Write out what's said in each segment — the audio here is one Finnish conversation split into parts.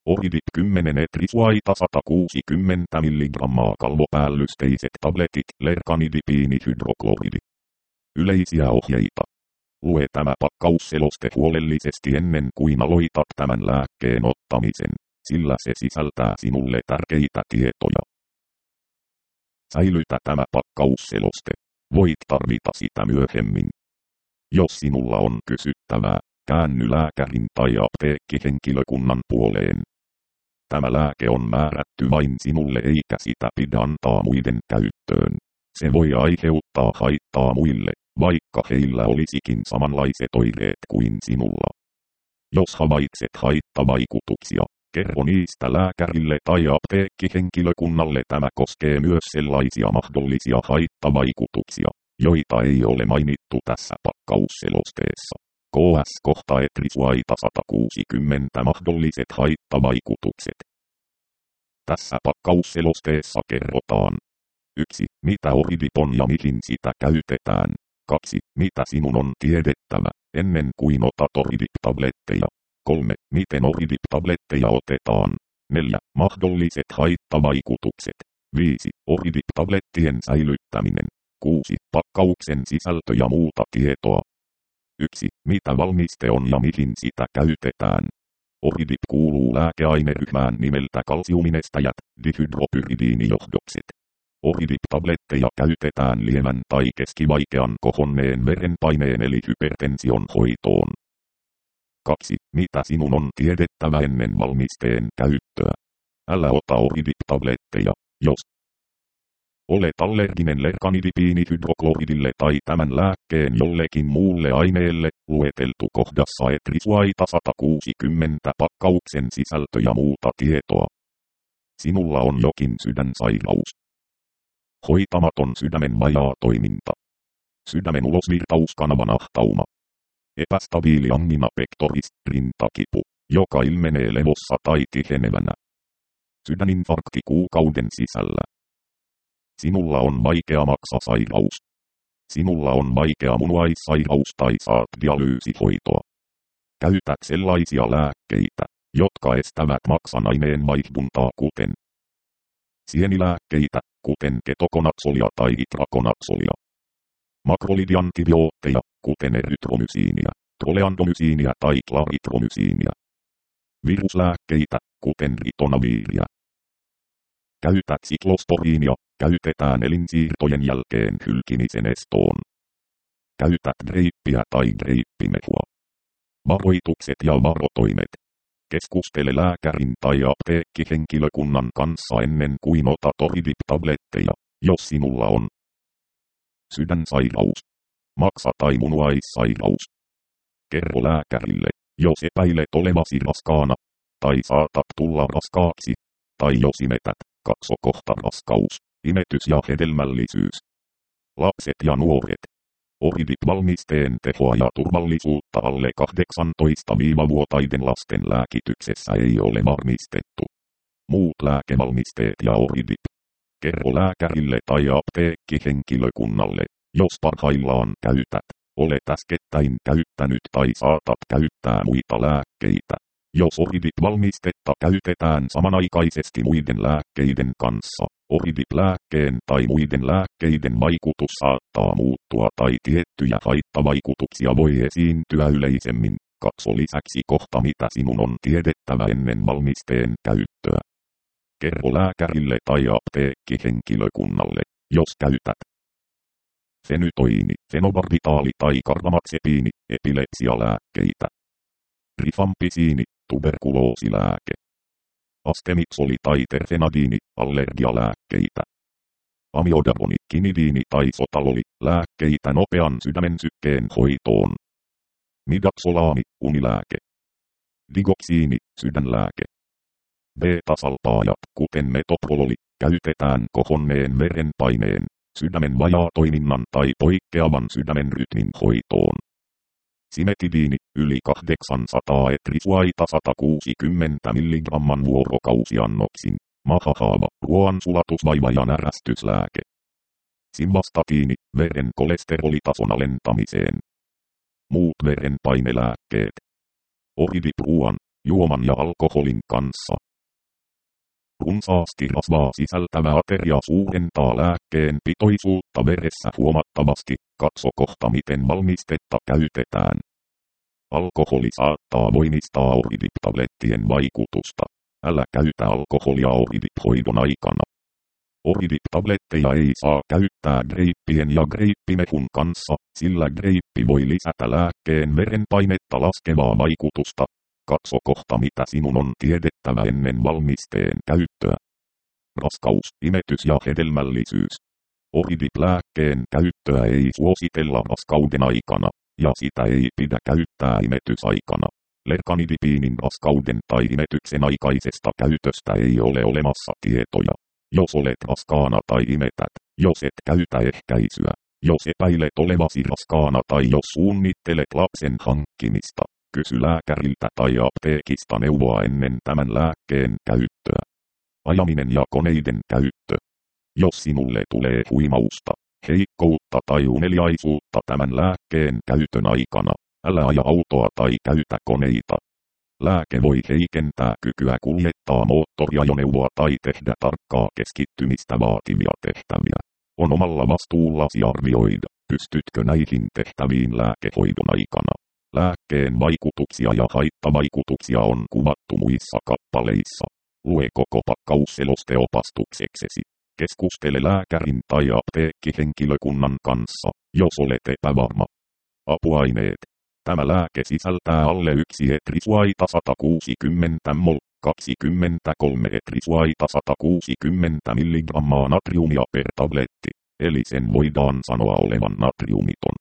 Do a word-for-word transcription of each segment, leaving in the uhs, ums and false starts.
Oridip kymmenen etrisuaita sata kuusikymmentä milligrammaa kalvopäällysteiset tabletit lerkanidipiinihydrokloridi. Yleisiä ohjeita. Lue tämä pakkausseloste huolellisesti ennen kuin aloitat tämän lääkkeen ottamisen, sillä se sisältää sinulle tärkeitä tietoja. Säilytä tämä pakkausseloste. Voit tarvita sitä myöhemmin. Jos sinulla on kysyttävää, käänny lääkärin tai apteekkihenkilökunnan puoleen. Tämä lääke on määrätty vain sinulle eikä sitä pidä antaa muiden käyttöön. Se voi aiheuttaa haittaa muille, vaikka heillä olisikin samanlaiset oireet kuin sinulla. Jos havaitset haittavaikutuksia, kerro niistä lääkärille tai apteekkihenkilökunnalle. Tämä koskee myös sellaisia mahdollisia haittavaikutuksia, joita ei ole mainittu tässä pakkausselosteessa. K S kohta etrisuaita sata kuusikymmentä mahdolliset haittavaikutukset. Tässä pakkausselosteessa kerrotaan. yksi. Mitä Oridip on ja mihin sitä käytetään. kaksi. Mitä sinun on tiedettävä, ennen kuin otat Oridip-tabletteja. kolme. Miten Oridip-tabletteja otetaan. neljä. Mahdolliset haittavaikutukset. viisi. Oridip-tablettien säilyttäminen. kuusi. Pakkauksen sisältö ja muuta tietoa. yksi. Mitä valmiste on ja mihin sitä käytetään. Oridip kuuluu lääkeaineryhmään nimeltä kalsiuminestäjät, dihydropyridiinijohdokset. Oridip-tabletteja käytetään lievän tai keskivaikean kohonneen verenpaineen eli hypertension hoitoon. kaksi. Mitä sinun on tiedettävä ennen valmisteen käyttöä. Älä ota Oridip-tabletteja, jos olet allerginen lerkanidipiinihydrokloridille tai tämän lääkkeen jollekin muulle aineelle, lueteltu kohdassa etrisuaita sata kuusikymmentä pakkauksen sisältö ja muuta tietoa. Sinulla on jokin sydänsairaus. Hoitamaton sydämen vajaa toiminta. Sydämen ulosvirtauskanavan ahtauma. Epästabiili angina pectoris, rintakipu, joka ilmenee levossa tai tihenevänä. Sydäninfarkti kuukauden sisällä. Sinulla on vaikea maksasairaus. Sinulla on vaikea munuaissairaus tai saat dialyysihoitoa. Käytät sellaisia lääkkeitä, jotka estävät maksan vaihduntaa kuten sienilääkkeitä, kuten ketokonazzolia tai itrakonazzolia. Makrolidiantibiootteja, kuten erytromysiinia, troleandomysiinia tai klaritromysiinia. Viruslääkkeitä, kuten ritonaviiria. Käytät siklosporiinia, käytetään elinsiirtojen jälkeen hylkimisen estoon. Käytät dreippiä tai dreippimehua. Varoitukset ja varotoimet. Keskustele lääkärin tai apteekkihenkilökunnan kanssa ennen kuin otat Oridip-tabletteja, jos sinulla on sydänsairaus, maksa- tai munuaissairaus. Kerro lääkärille, jos epäilet olevasi raskaana, tai saatat tulla raskaaksi, tai jos imetät, katso kohta raskaus, imetys ja hedelmällisyys. Lapset ja nuoret. Oridip-valmisteen tehoa ja turvallisuutta alle kahdeksantoista-vuotiaiden lasten lääkityksessä ei ole varmistettu. Muut lääkevalmisteet ja Oridip. Kerro lääkärille tai apteekkihenkilökunnalle, jos parhaillaan käytät, olet äskettäin käyttänyt tai saatat käyttää muita lääkkeitä. Jos Oridip-valmistetta käytetään samanaikaisesti muiden lääkkeiden kanssa, Oridip-lääkkeen tai muiden lääkkeiden vaikutus saattaa muuttua tai tiettyjä haittavaikutuksia voi esiintyä yleisemmin. Katso lisäksi kohta mitä sinun on tiedettävä ennen valmisteen käyttöä. Kerro lääkärille tai apteekkihenkilökunnalle, jos käytät fenytoini, fenobarbitaali tai karbamazepiini, epilepsialääkkeitä. Rifampisiini, tuberkuloosilääke. Astemixoli tai terfenadiini, allergialääkkeitä. Amiodaponi, kinidiini tai sotaloli, lääkkeitä nopean sydämen sykkeen hoitoon. Midaxolaami, unilääke. Digoksiini, sydänlääke. Beta-salpaajat, kuten metoprololi, käytetään kohonneen verenpaineen, sydämen vajaatoiminnan tai poikkeavan sydämen rytmin hoitoon. Simetidiini, yli kahdeksansataa etrisuaita sata kuusikymmentä milligramman vuorokausiannoksin, mahahaava, ruoansulatusvaiva ja närästyslääke. Simvastatiini, veren kolesterolitason alentamiseen. Muut verenpainelääkkeet. Oridip ruoan, juoman ja alkoholin kanssa. Runsaasti rasvaa sisältävä ateria suurentaa lääkkeen pitoisuutta veressä huomattavasti, katso kohta miten valmistetta käytetään. Alkoholi saattaa voimistaa Oridip-tablettien vaikutusta. Älä käytä alkoholia Oridip-hoidon aikana. Oridip-tabletteja ei saa käyttää greippien ja greippimehun kanssa, sillä greippi voi lisätä lääkkeen verenpainetta laskevaa vaikutusta. Katso kohta mitä sinun on tiedettävä ennen valmisteen käyttöä. Raskaus, imetys ja hedelmällisyys. Oridip-lääkkeen käyttöä ei suositella raskauden aikana, ja sitä ei pidä käyttää imetysaikana. Lerkanidipiinin raskauden tai imetyksen aikaisesta käytöstä ei ole olemassa tietoja. Jos olet raskaana tai imetät, jos et käytä ehkäisyä, jos epäilet olevasi raskaana tai jos suunnittelet lapsen hankkimista, kysy lääkäriltä tai apteekista neuvoa ennen tämän lääkkeen käyttöä. Ajaminen ja koneiden käyttö. Jos sinulle tulee huimausta, heikkoutta tai uneliaisuutta tämän lääkkeen käytön aikana, älä aja autoa tai käytä koneita. Lääke voi heikentää kykyä kuljettaa moottoriajoneuvoa tai tehdä tarkkaa keskittymistä vaativia tehtäviä. On omalla vastuullasi arvioida, pystytkö näihin tehtäviin lääkehoidon aikana. Lääkkeen vaikutuksia ja haittavaikutuksia on kuvattu muissa kappaleissa. Lue koko pakkaus selosteopastukseksesi. Keskustele lääkärin tai apteekkihenkilökunnan kanssa, jos olet epävarma. Apuaineet. Tämä lääke sisältää alle yksi etrisuaita sata kuusikymmentä mol, kaksikymmentäkolme etrisuaita sata kuusikymmentä milligrammaa natriumia per tabletti, eli sen voidaan sanoa olevan natriumiton.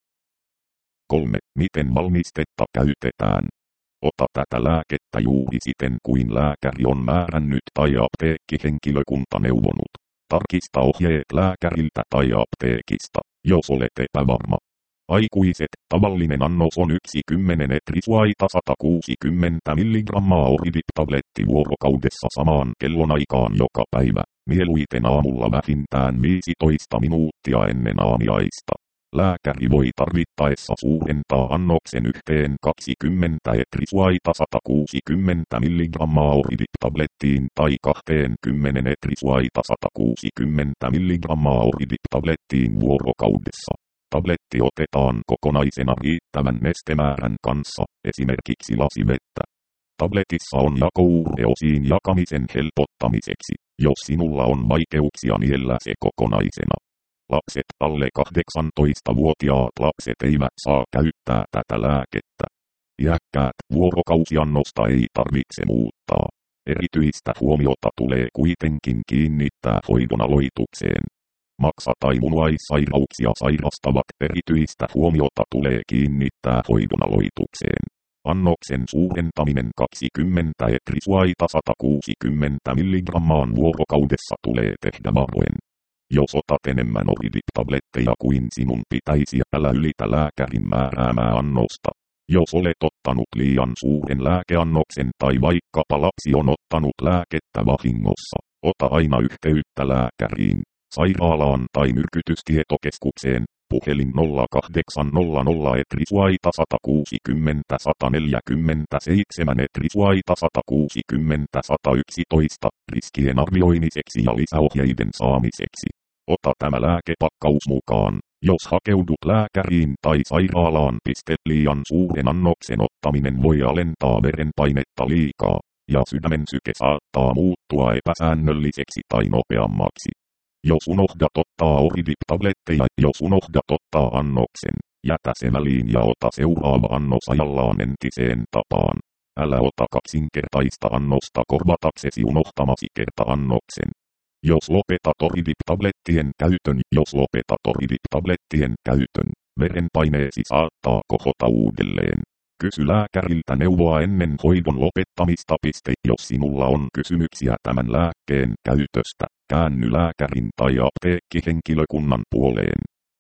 kolme. Miten valmistetta käytetään? Ota tätä lääkettä juuri siten kuin lääkäri on määrännyt tai apteekkihenkilökunta neuvonut. Tarkista ohjeet lääkäriltä tai apteekista, jos olet epävarma. Aikuiset, tavallinen annos on yksi kymmenen etrisuaita sata kuusikymmentä milligrammaa Oridip-tabletti vuorokaudessa samaan kellonaikaan joka päivä, mieluiten aamulla vähintään viisitoista minuuttia ennen aamiaista. Lääkäri voi tarvittaessa suurentaa annoksen yhteen kaksikymmentä etrisuaita sata kuusikymmentä milligrammaa Oridip-tablettiin tai kaksikymmentä etrisuaita sata kuusikymmentä milligrammaa Oridip-tablettiin vuorokaudessa. Tabletti otetaan kokonaisena riittävän nestemäärän kanssa, esimerkiksi lasivettä. Tabletissa on jakouure osiin jakamisen helpottamiseksi, jos sinulla on vaikeuksia niellä se kokonaisena. Lapset, alle kahdeksantoistavuotiaat lapset eivät saa käyttää tätä lääkettä. Iäkkäät, vuorokausiannosta ei tarvitse muuttaa. Erityistä huomiota tulee kuitenkin kiinnittää hoidon aloitukseen. Maksa- tai munuaissairauksia sairastavat erityistä huomiota tulee kiinnittää hoidon aloitukseen. Annoksen suurentaminen kaksikymmentä etrisuaita sata kuusikymmentä milligrammaan vuorokaudessa tulee tehdä varoen. Jos otat enemmän Oridip-tabletteja kuin sinun pitäisi, älä ylitä lääkärin määräämää annosta. Jos olet ottanut liian suuren lääkeannoksen tai vaikkapa lapsi on ottanut lääkettä vahingossa, ota aina yhteyttä lääkäriin, sairaalaan tai myrkytystietokeskukseen, puhelin nolla kahdeksan nolla nolla etrisuaita sata kuusikymmentä sata neljäkymmentäseitsemän etrisuaita sata kuusikymmentä sata yksitoista, riskien arvioimiseksi ja lisäohjeiden saamiseksi. Ota tämä lääkepakkaus mukaan, jos hakeudut lääkäriin tai sairaalaan. Liian suuren annoksen ottaminen voi alentaa verenpainetta liikaa, ja sydämen syke saattaa muuttua epäsäännölliseksi tai nopeammaksi. Jos unohdat ottaa Oridip-tabletteja, jos unohdat ottaa annoksen, jätä se väliin ja ota seuraava annos ajallaan entiseen tapaan. Älä ota kaksinkertaista annosta korvataksesi unohtamasi kerta-annoksen. Jos lopetat Oridip-tablettien käytön, jos lopetat Oridip-tablettien käytön, verenpaineesi saattaa kohota uudelleen. Kysy lääkäriltä neuvoa ennen hoidon lopettamista. Jos sinulla on kysymyksiä tämän lääkkeen käytöstä, käänny lääkärin tai apteekkihenkilökunnan puoleen.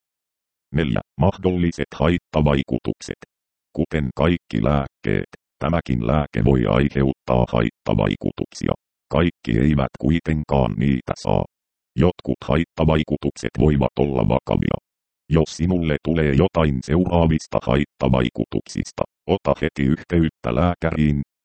neljä. Mahdolliset haittavaikutukset. Kuten kaikki lääkkeet, tämäkin lääke voi aiheuttaa haittavaikutuksia. Kaikki eivät kuitenkaan niitä saa. Jotkut haittavaikutukset voivat olla vakavia. Jos sinulle tulee jotain seuraavista haittavaikutuksista, ota heti yhteyttä lääkäriin.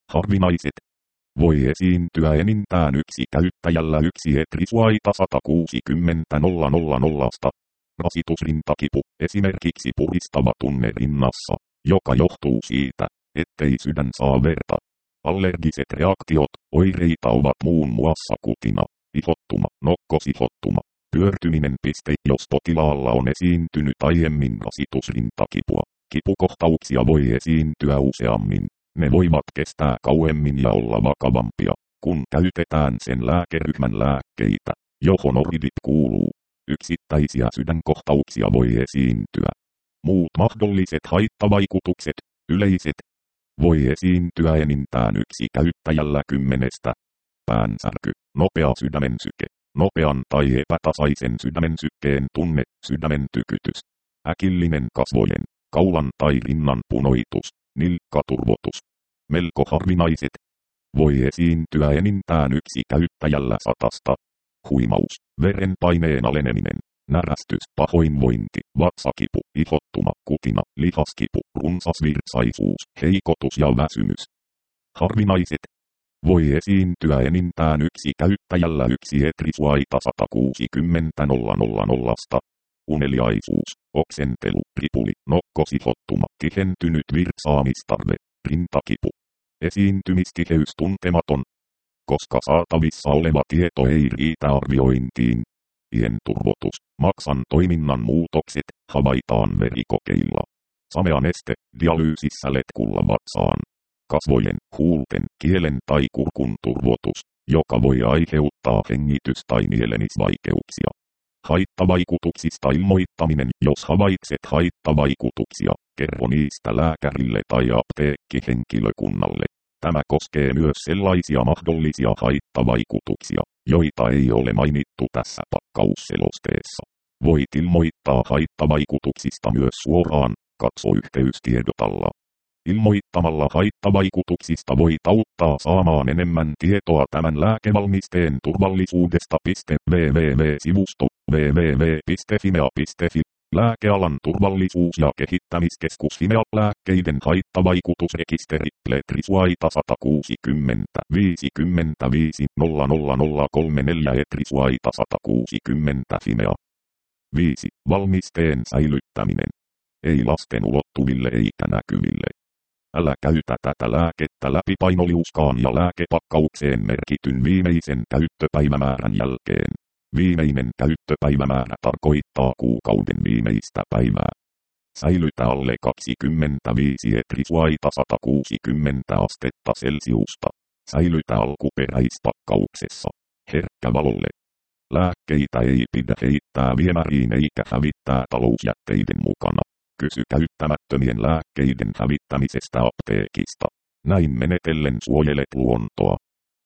Harvinaiset. Voi esiintyä enintään yksi käyttäjällä yksi etrisuaita sata kuusikymmentä nolla nolla nolla. Rasitusrintakipu, esimerkiksi puristava tunne rinnassa, joka johtuu siitä, ettei sydän saa verta. Allergiset reaktiot, oireita ovat muun muassa kutina, ihottuma, nokkosihottuma, pyörtyminen. Piste, jos potilaalla on esiintynyt aiemmin rasitusrintakipua. Kipukohtauksia voi esiintyä useammin. Ne voivat kestää kauemmin ja olla vakavampia, kun käytetään sen lääkeryhmän lääkkeitä, johon oridip kuuluu. Yksittäisiä sydänkohtauksia voi esiintyä. Muut mahdolliset haittavaikutukset, yleiset, voi esiintyä enintään yksi käyttäjällä kymmenestä. Päänsärky, nopea sydämensyke, nopean tai epätasaisen sydämensykkeen tunne, sydämen tykytys. Äkillinen kasvojen, kaulan tai rinnan punoitus, nilkkaturvotus. Melko harvinaiset. Voi esiintyä enintään yksi käyttäjällä satasta. Huimaus, verenpaineen aleneminen, närästys, pahoinvointi, vatsakipu, ihottuma, kutina, lihaskipu, runsasvirtsaisuus, heikotus ja väsymys. Harvinaiset. Voi esiintyä enintään yksi käyttäjällä yksi etrisuaita sata kuusikymmentä nolla nolla nolla. Uneliaisuus, oksentelu, ripuli, nokkosihottuma, tihentynyt virtsaamistarve, rintakipu. Esiintymistiheys tuntematon, koska saatavissa oleva tieto ei riitä arviointiin. Ienturvotus, maksan toiminnan muutokset, havaitaan verikokeilla. Samea neste, dialyysissä letkulla vatsaan. Kasvojen, huulten, kielen tai kurkun turvotus, joka voi aiheuttaa hengitys- tai nielemisvaikeuksia. Haittavaikutuksista ilmoittaminen. Jos havaitset haittavaikutuksia, kerro niistä lääkärille tai apteekkihenkilökunnalle. Tämä koskee myös sellaisia mahdollisia haittavaikutuksia, joita ei ole mainittu tässä pakkausselosteessa. Voit ilmoittaa haittavaikutuksista myös suoraan, katso yhteystiedotalla. Ilmoittamalla haittavaikutuksista voit auttaa saamaan enemmän tietoa tämän lääkevalmisteen turvallisuudesta. www-sivusto www piste fimea piste fi Lääkealan turvallisuus- ja kehittämiskeskus Fimea lääkkeiden haittavaikutusrekisteri Letrisuaita sata kuusikymmentä viisikymmentäviisi nolla nolla nolla kolmekymmentäneljä Etrisuaita sata kuusikymmentä Fimea. viisi. Valmisteen säilyttäminen. Ei lasten ulottuville eikä näkyville. Älä käytä tätä lääkettä läpipainoliuskaan ja lääkepakkaukseen merkityn viimeisen käyttöpäivämäärän jälkeen. Viimeinen käyttöpäivämäärä tarkoittaa kuukauden viimeistä päivää. Säilytä alle kaksikymmentäviisi etrisuaita sata kuusikymmentä astetta Celsiusta. Säilytä alkuperäispakkauksessa. Herkkä valolle. Lääkkeitä ei pidä heittää viemäriin eikä hävittää talousjätteiden mukana. Kysy käyttämättömien lääkkeiden hävittämisestä apteekista. Näin menetellen suojelet luontoa.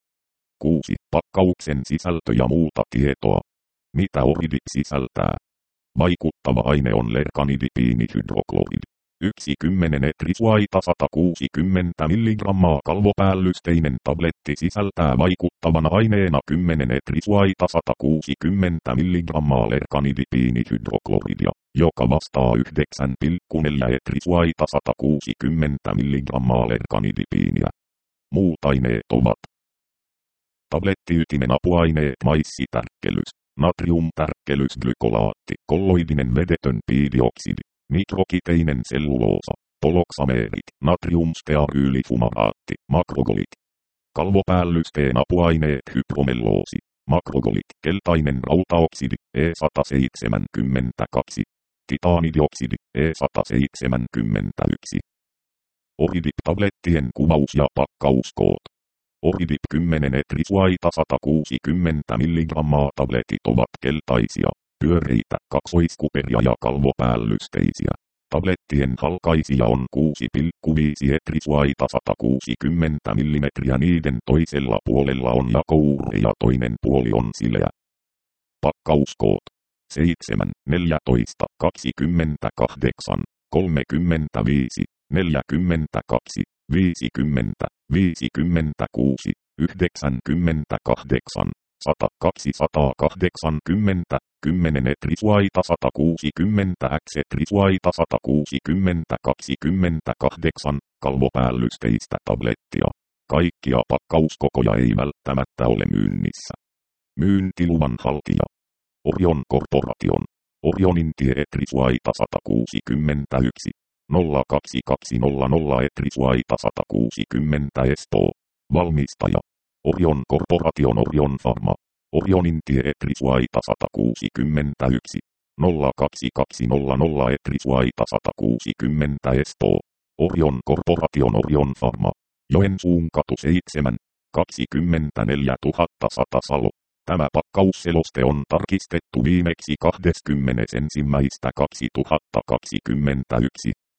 kuusi. Pakkauksen sisältö ja muuta tietoa. Mitä oridip sisältää? Vaikuttava aine on lerkanidipiinihydrokloridi. yksi kymmenen etrisuaita sata kuusikymmentä milligrammaa kalvopäällystteinen tabletti sisältää vaikuttavana aineena kymmenen etrisuaita sata kuusikymmentä milligrammaa lerkanidipiinihydrokloridia, joka vastaa yhdeksän pilkku neljä etrisuaita sata kuusikymmentä milligrammaa lerkanidipiiniä. Muut aineet ovat tablettiytimen apuaineet maissitärkkelys, natriumtärkkelys glykolaatti, kolloidinen vedetön piidioksidi, mikrokiteinen selluloosa, poloksameerit, natriumstearyylifumaatti, makrogolit. Kalvopäällysten apuaineet hypromelloosi, makrogolit, keltainen rautaoksidi, E sata seitsemänkymmentäkaksi, titaanidioksidi, E sata seitsemänkymmentäyksi. Oridip-tablettien kuvaus ja pakkauskoot. Oridip kymmenen etrisuaita sata kuusikymmentä milligrammaa tabletit ovat keltaisia, pyöreitä, kaksoiskuperia ja kalvopäällystteisiä. Tablettien halkaisija on kuusi pilkku viisi etrisuaita sata kuusikymmentä millimetriä. Niiden toisella puolella on jakouure ja toinen puoli on sileä. Pakkauskoot seitsemän, neljätoista, kaksikymmentäkahdeksan, kolmekymmentäviisi, neljäkymmentäkaksi, viisikymmentä, viisikymmentäkuusi, yhdeksänkymmentäkahdeksan, sata, kaksisataakahdeksankymmentä, kymmenen etrisuaita sata kuusikymmentä x etrisuaita sata kuusikymmentä kaksikymmentäkahdeksan, kalvopäällystteistä tablettia. Kaikkia pakkauskokoja ei välttämättä ole myynnissä. Myyntiluvan haltija. Orion Corporation. Orionin tie Etrisuaita sata kuusikymmentäyksi. nolla kaksi kaksi nolla nolla Etrisuaita sata kuusikymmentä Espoo. Valmistaja. Orion Corporation Orion Pharma. Orionin tie Etrisuaita sata kuusikymmentäyksi. nolla kaksi kaksi nolla nolla Etrisuaita sata kuusikymmentä Espoo. Orion Corporation Orion Pharma. Joensuun katu seitsemän. kaksikymmentäneljätuhatta sata Salo. Tämä pakkausseloste on tarkistettu viimeksi kahdeskymmenesensimmäinen kaksituhattakaksikymmentäyksi.